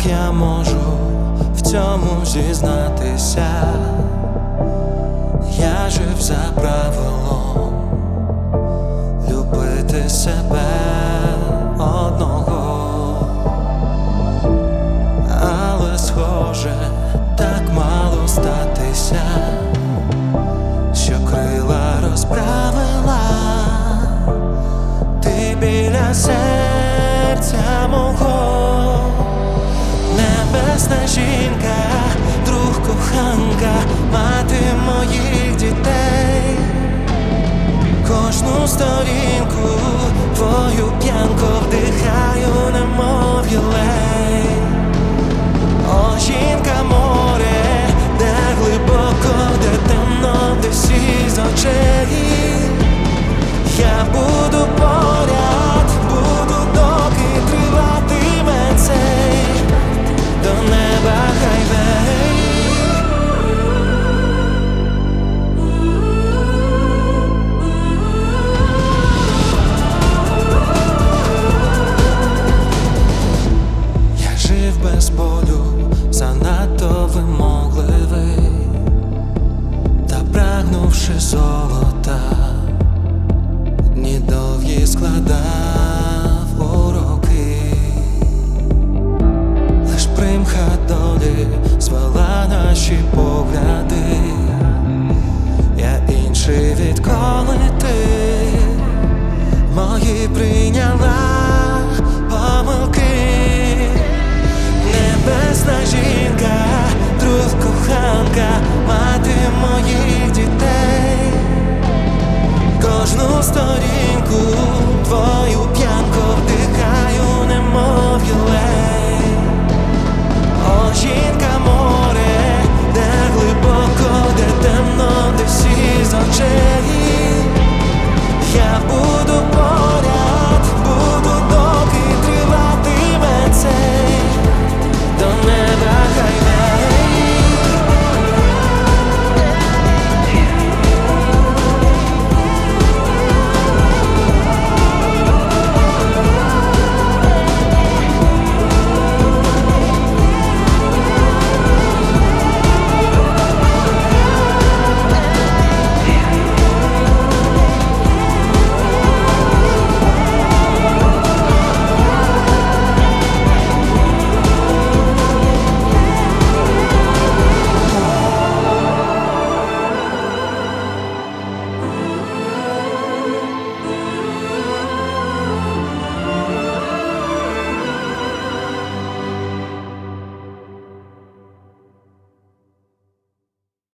Як я можу в цьому зізнатися? Я жив за правилом любити себе одного, але схоже, так мало статися, що крила розправила ти біля серця мого. Небесна жінка, друг, коханка, мати моїх дітей. Кожну сторінку твою п'янко вдихаю, немов юлей. О, жінка, море, де глибоко, де темно, де всі з очей. Я буду поряд, буду, доки триватиме цей до неба хайвей. Я жив без болю, занадто вимогливий, та прагнувши золота, дні довгі складав у роки. Лиш примха долі звела наші погляди. Я інший, відколи ти мої прийняла помилки. Небесна жінка, друг, коханка, мати моїх дітей. Кожну сторінку твою п'янко вдихаю, немов юлей. О, жінка, море, де глибоко, де темно, де всі з очей. Я буду